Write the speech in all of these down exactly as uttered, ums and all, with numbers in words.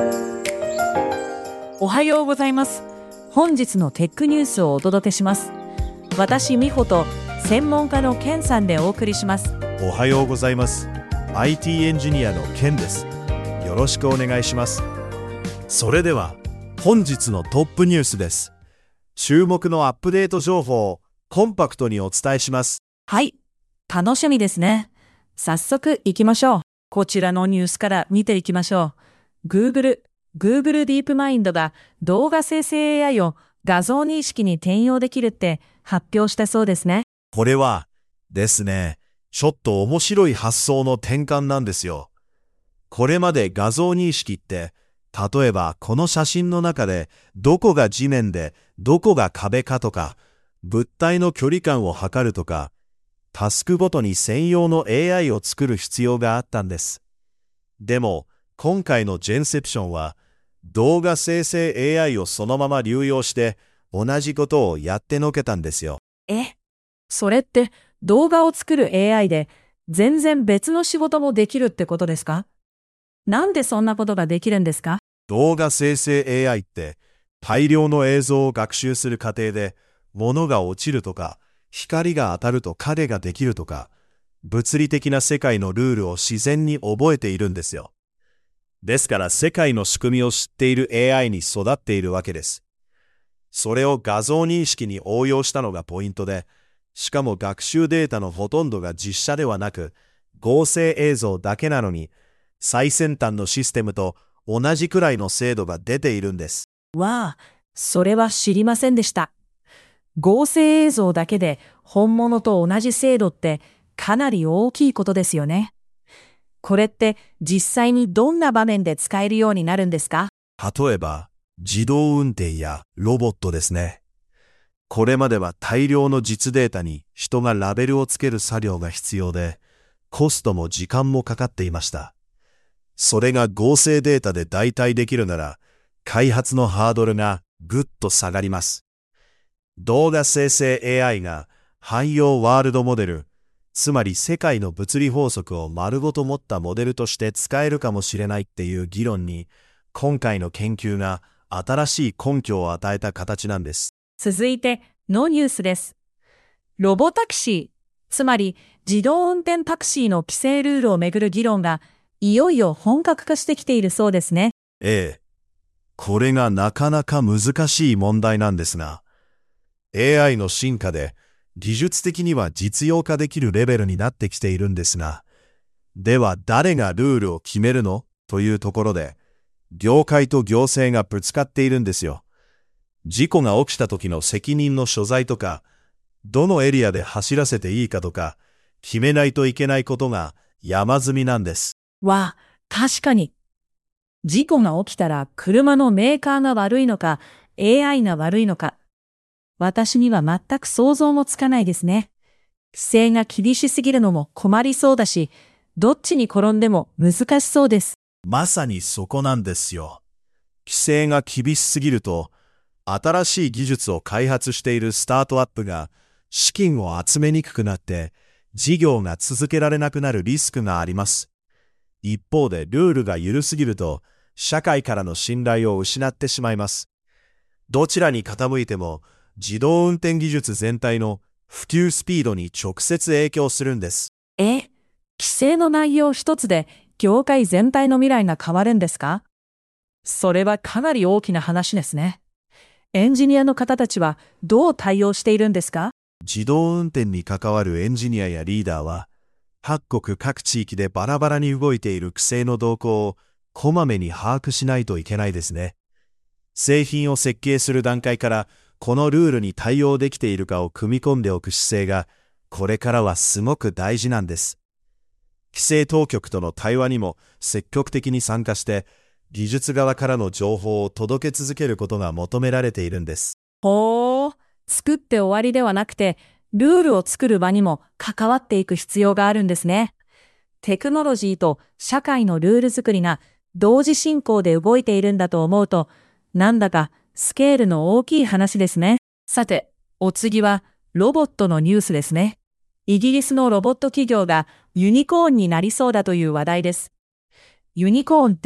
おはようございます。本日のテックニュースをお届けします。私、美穂と専門家のケンさんでお送りします。 おはようございます。アイティー エンジニアのケンです。よろしくお願いします。それでは、本日のトップニュースです。注目のアップデート情報をコンパクトにお伝えします。 はい、楽しみですね。早速行きましょう。こちらのニュースから見ていきましょう。Google、Google ディープマインドが動画生成 エーアイ を画像認識に転用できるって発表したそうですね。 これはですね、ちょっと面白い発想の転換なんですよ。これまで画像認識って、例えばこの写真の中でどこが地面でどこが壁かとか、物体の距離感を測るとか、タスクごとに専用の エーアイ を作る必要があったんです。でも、今回のジェンセプションは、動画生成 エーアイ をそのまま流用して同じことをやってのけたんですよ。 え、それって動画を作る エーアイ で全然別の仕事もできるってことですか？なんでそんなことができるんですか？ 動画生成 エーアイ って大量の映像を学習する過程で物が落ちるとか光が当たると影ができるとか物理的な世界のルールを自然に覚えているんですよ。ですから世界の仕組みを知っている エーアイ に育っているわけです。それを画像認識に応用したのがポイントで、しかも学習データのほとんどが実写ではなく合成映像だけなのに最先端のシステムと同じくらいの精度が出ているんです。 わあ、それは知りませんでした。合成映像だけで本物と同じ精度ってかなり大きいことですよね。これって実際にどんな場面で使えるようになるんですか？ 例えば、自動運転やロボットですね。これまでは大量の実データに人がラベルをつける作業が必要で、コストも時間もかかっていました。それが合成データで代替できるなら、開発のハードルがぐっと下がります。動画生成 エーアイ が汎用ワールドモデル、つまり世界の物理法則を丸ごと持ったモデルとして使えるかもしれないっていう議論に、今回の研究が新しい根拠を与えた形なんです。 続いてのニュースです。ロボタクシー、つまり自動運転タクシーの規制ルールをめぐる議論がいよいよ本格化してきているそうですね。 ええ。これがなかなか難しい問題なんですが、エーアイ の進化で技術的には実用化できるレベルになってきているんですが、では誰がルールを決めるのというところで、業界と行政がぶつかっているんですよ。事故が起きた時の責任の所在とか、どのエリアで走らせていいかとか、決めないといけないことが山積みなんです。 わあ、確かに。事故が起きたら車のメーカーが悪いのか エーアイ が悪いのか、私には全く想像もつかないですね。規制が厳しすぎるのも困りそうだし、どっちに転んでも難しそうです。 まさにそこなんですよ。規制が厳しすぎると、新しい技術を開発しているスタートアップが資金を集めにくくなって事業が続けられなくなるリスクがあります。一方でルールが緩すぎると社会からの信頼を失ってしまいます。どちらに傾いても自動運転技術全体の普及スピードに直接影響するんです。 え、規制の内容一つで業界全体の未来が変わるんですか？それはかなり大きな話ですね。エンジニアの方たちはどう対応しているんですか？ 自動運転に関わるエンジニアやリーダーは、各国各地域でバラバラに動いている規制の動向をこまめに把握しないといけないですね。製品を設計する段階からこのルールに対応できているかを組み込んでおく姿勢がこれからはすごく大事なんです。規制当局との対話にも積極的に参加して技術側からの情報を届け続けることが求められているんです。 ほー、作って終わりではなくて、ルールを作る場にも関わっていく必要があるんですね。テクノロジーと社会のルール作りが同時進行で動いているんだと思うと、なんだかスケールの大きい話ですね。さて、お次はロボットのニュースですね。イギリスのロボット企業がユニコーンになりそうだという話題です。ユニコーンって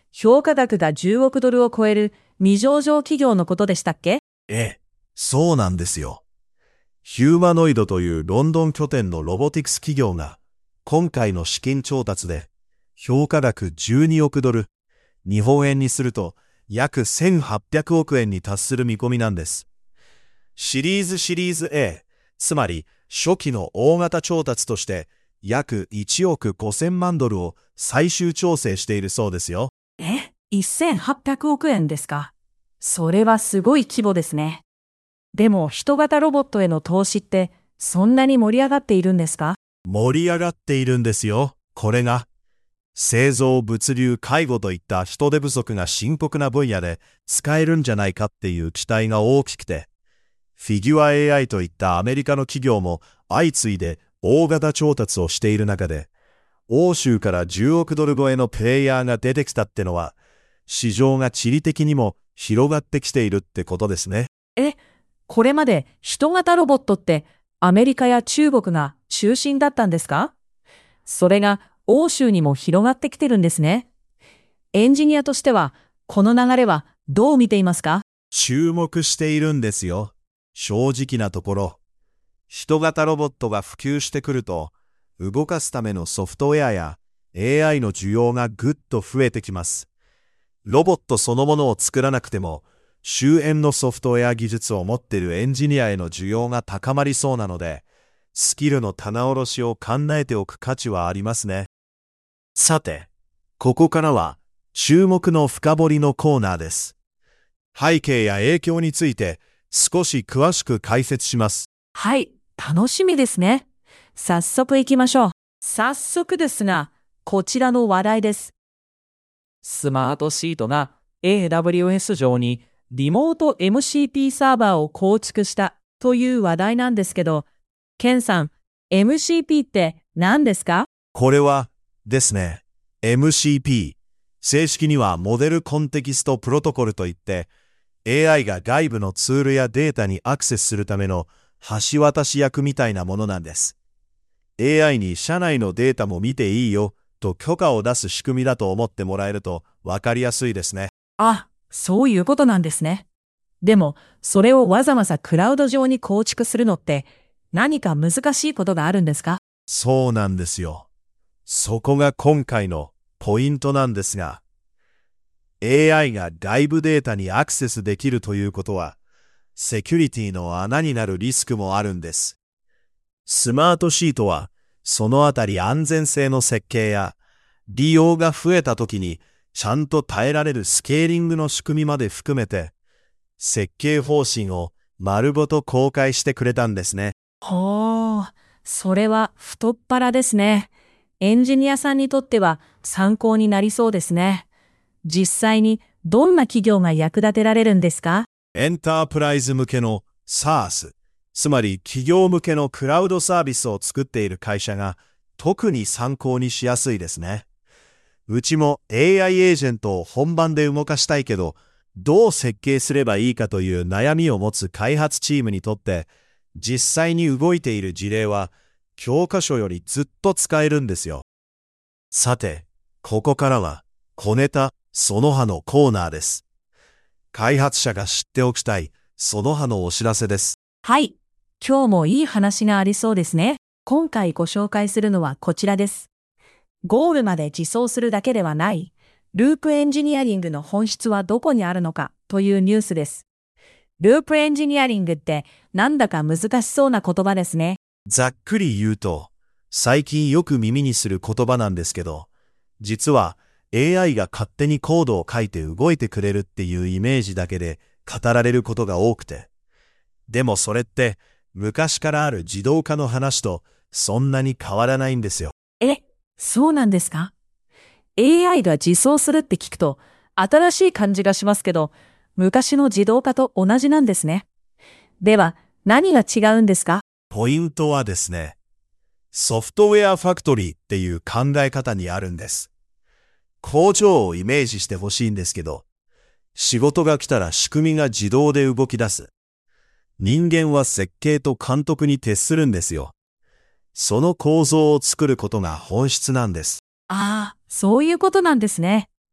評価額がじゅうおくドルを超える未上場企業のことでしたっけ？ ええ、そうなんですよ。ヒューマノイドというロンドン拠点のロボティクス企業が、今回の資金調達で、評価額じゅうにおくドル、日本円にすると約せんはっぴゃくおくえんに達する見込みなんです。シリーズシリーズ A、つまり初期の大型調達として約いちおくごせんまんドルを最終調整しているそうですよ。 え、せんはっぴゃくおくえんですか？それはすごい規模ですね。でも人型ロボットへの投資ってそんなに盛り上がっているんですか？ 盛り上がっているんですよ。これが。製造、物流、介護といった人手不足が深刻な分野で使えるんじゃないかっていう期待が大きくて、フィギュア エーアイ といったアメリカの企業も相次いで大型調達をしている中で、欧州からじゅうおくドル超えのプレイヤーが出てきたってのは、市場が地理的にも広がってきているってことですね。 え、これまで人型ロボットってアメリカや中国が中心だったんですか？それが欧州にも広がってきてるんですね。エンジニアとしてはこの流れはどう見ていますか？ 注目しているんですよ。正直なところ。人型ロボットが普及してくると、動かすためのソフトウェアや エーアイ の需要がぐっと増えてきます。ロボットそのものを作らなくても、周辺のソフトウェア技術を持っているエンジニアへの需要が高まりそうなので、スキルの棚卸しを考えておく価値はありますね。さて、ここからは注目の深掘りのコーナーです。背景や影響について少し詳しく解説します。 はい、楽しみですね。早速行きましょう。早速ですが、こちらの話題です。スマートシートが エーダブリューエス 上にリモート エムシーピー サーバーを構築したという話題なんですけど、ケンさん、エムシーピー って何ですか？ これはですね、エムシーピー、正式にはモデルコンテキストプロトコルといって、エーアイ が外部のツールやデータにアクセスするための橋渡し役みたいなものなんです。エーアイ に社内のデータも見ていいよと許可を出す仕組みだと思ってもらえると分かりやすいですね。 あ、そういうことなんですね。でも、それをわざわざクラウド上に構築するのって何か難しいことがあるんですか？ そうなんですよ。そこが今回のポイントなんですが、エーアイ が外部データにアクセスできるということは、セキュリティの穴になるリスクもあるんです。スマートシートは、そのあたり安全性の設計や、利用が増えたときに、ちゃんと耐えられるスケーリングの仕組みまで含めて、設計方針を丸ごと公開してくれたんですね。 ほー、それは太っ腹ですね。エンジニアさんにとっては参考になりそうですね。実際にどんな企業が役立てられるんですか？ エンタープライズ向けの SaaS、つまり企業向けのクラウドサービスを作っている会社が特に参考にしやすいですね。うちも エーアイ エージェントを本番で動かしたいけど、どう設計すればいいかという悩みを持つ開発チームにとって、実際に動いている事例は教科書よりずっと使えるんですよ。さて、ここからは小ネタその葉のコーナーです。開発者が知っておきたいその葉のお知らせです。 はい。今日もいい話がありそうですね。今回ご紹介するのはこちらです。ゴールまで自走するだけではない、ループエンジニアリングの本質はどこにあるのかというニュースです。ループエンジニアリングってなんだか難しそうな言葉ですね。 ざっくり言うと、最近よく耳にする言葉なんですけど、実は エーアイ が勝手にコードを書いて動いてくれるっていうイメージだけで語られることが多くて、でもそれって昔からある自動化の話とそんなに変わらないんですよ。 え、そうなんですか？ エーアイ が自走するって聞くと新しい感じがしますけど、昔の自動化と同じなんですね。では、何が違うんですか？ ポイントはですね、ソフトウェアファクトリーっていう考え方にあるんです。工場をイメージしてほしいんですけど、仕事が来たら仕組みが自動で動き出す。人間は設計と監督に徹するんですよ。その構造を作ることが本質なんです。 ああ、そういうことなんですね。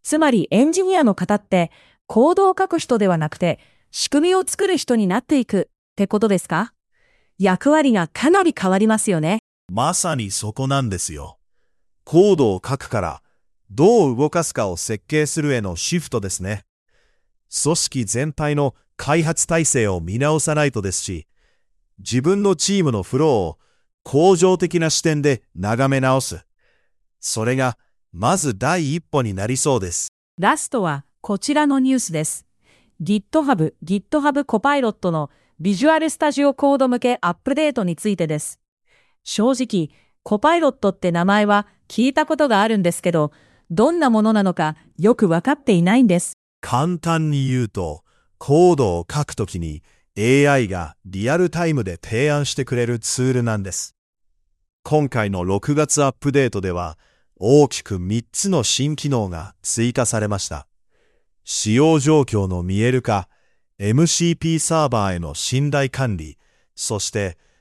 つまりエンジニアの方ってコードを書く人ではなくて仕組みを作る人になっていくってことですか？役割がかなり変わりますよね。 まさにそこなんですよ。コードを書くから、どう動かすかを設計するへのシフトですね。組織全体の開発体制を見直さないとですし、自分のチームのフローを恒常的な視点で眺め直す。それが、まず第一歩になりそうです。 ラストはこちらのニュースです。GitHub、GitHub Copilot のビジュアルスタジオコード向けアップデートについてです。正直、Copilot って名前は聞いたことがあるんですけど、どんなものなのかよくわかっていないんです。 簡単に言うと、コードを書くときに エーアイ がリアルタイムで提案してくれるツールなんです。今回のろくがつアップデートでは、大きくみっつの新機能が追加されました。使用状況の見える化、エムシーピー サーバーへの信頼管理、そして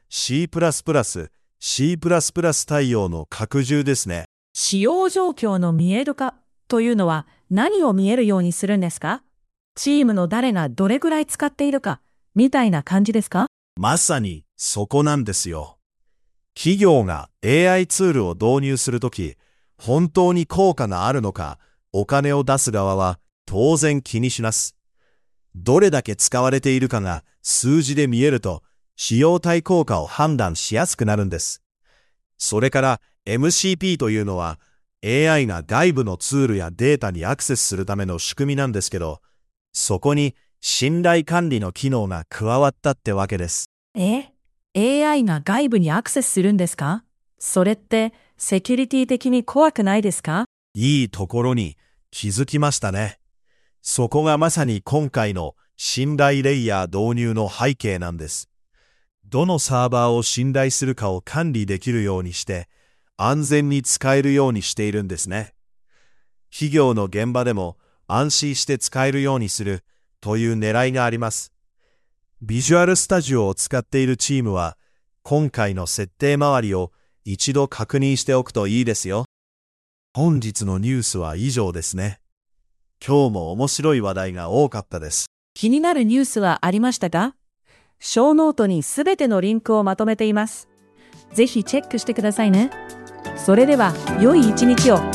C++、C++ 対応の拡充ですね。 使用状況の見える化というのは何を見えるようにするんですか？チームの誰がどれくらい使っているかみたいな感じですか？ まさにそこなんですよ。企業が エーアイ ツールを導入するとき、本当に効果があるのか、お金を出す側は当然気にします。どれだけ使われているかが数字で見えると、使用対効果を判断しやすくなるんです。それから エムシーピー というのは エーアイ が外部のツールやデータにアクセスするための仕組みなんですけど、そこに信頼管理の機能が加わったってわけです。 え エーアイ が外部にアクセスするんですか？それってセキュリティ的に怖くないですか？ いいところに気づきましたね。そこがまさに今回の信頼レイヤー導入の背景なんです。どのサーバーを信頼するかを管理できるようにして、安全に使えるようにしているんですね。企業の現場でも安心して使えるようにするという狙いがあります。ビジュアルスタジオを使っているチームは、今回の設定周りを一度確認しておくといいですよ。本日のニュースは以上ですね。今日も面白い話題が多かったです。 気になるニュースはありましたか？小ノートにすべてのリンクをまとめています。ぜひチェックしてくださいね。それでは良い一日を。